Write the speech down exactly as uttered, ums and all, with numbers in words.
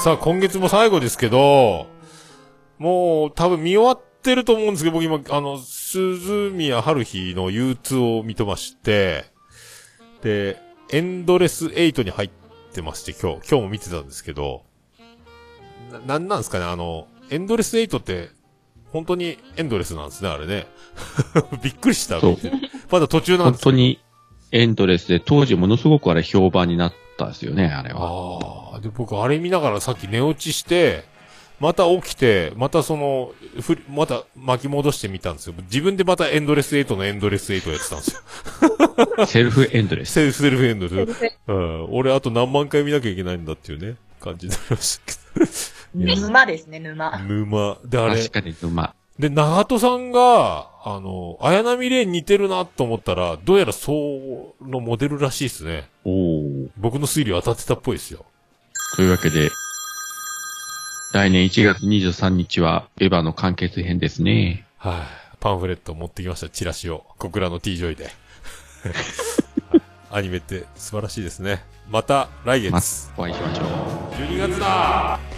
さあ今月も最後ですけど、もう多分見終わってると思うんですけど、僕今、あの、鈴宮春日の憂鬱を見てまして、で、エンドレスエイトに入ってまして、今日、今日も見てたんですけど、な、なんなんですかね、あの、エンドレスエイトって、本当にエンドレスなんですね、あれね。びっくりした。 そう。 まだ途中なんですけど。 本当にエンドレスで、当時ものすごくあれ評判になったんですよね、あれは。 ああ、で、僕あれ見ながらさっき寝落ちして、また起きて、またその、ふり、また巻き戻してみたんですよ。自分でまたエンドレスエイトのエンドレスエイトやってたんですよ。 セルフエンドレス。 セルフセルフエンドレス。うん。俺あと何万回見なきゃいけないんだっていうね、感じになりましたけど。 沼ですね、沼。 沼。で、あれ。 確かに沼。 で、長戸さんが、あの、綾波レイに似てるなと思ったら、どうやらそうのモデルらしいですね。 おー。 僕の推理当たってたっぽいですよ。 というわけで、来年いちがつにじゅうさんにちは、エヴァの完結編ですね。 はい、あ、パンフレット持ってきました、チラシを。小倉の T ジョイで。アニメって素晴らしいですね。また来月。 ま、お会いしましょう。 じゅうにがつだー。